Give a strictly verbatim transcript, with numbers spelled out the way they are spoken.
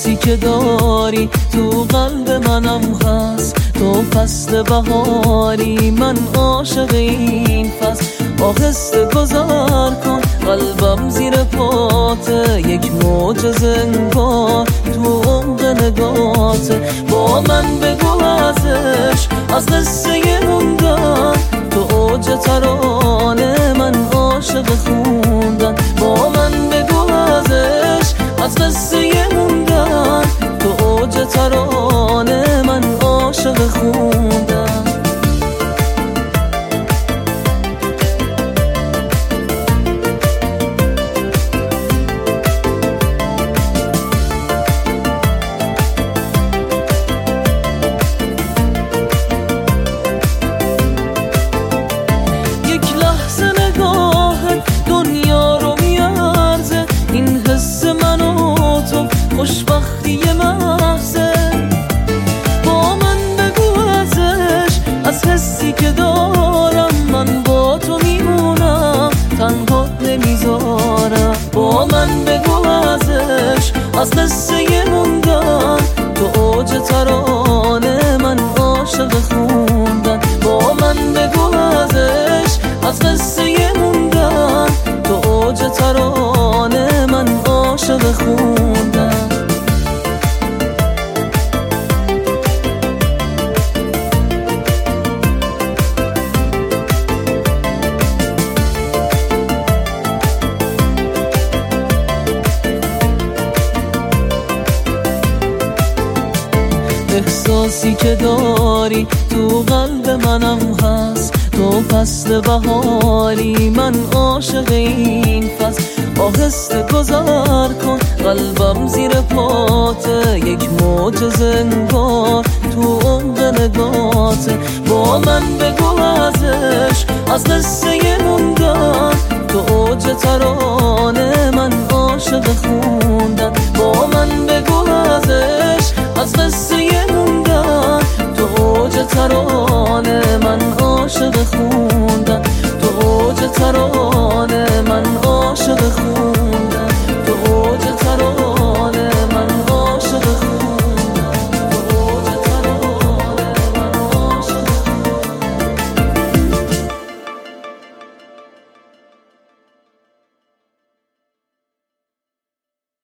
احساسی که داری تو قلب منم هست. تو فصل بهاری، من عاشق این فصل. آهسته گذر کن قلبم زیر پاته، یک موج زنگار تو عمق نگاته. با من بگو ازش، از قصه موندن تو اوج ترانه، من عاشق خوندن. با من بگو ازش، از قصه موندن تو اوج ترانه، من عاشق خوندن. خوشبختی محضه. با من بگو ازش، از حسی که دارم من با تو میمونم، تنها نمیذارم. با من بگو ازش، از قصه موندن تو اوج ترانه، من عاشق خوندن. با من بگو ازش، از قصه موندن تو اوج ترانه، من عاشق خوندن. احساسی که داری تو قلب منم هست. تو فصل بهاری، من عاشق این فصل. آهسته گذر کن قلبم زیر پاته، یک موج زنگار تو عمق نگاته. با من بگو ازش، از قصه موندن تو اوج ترانه،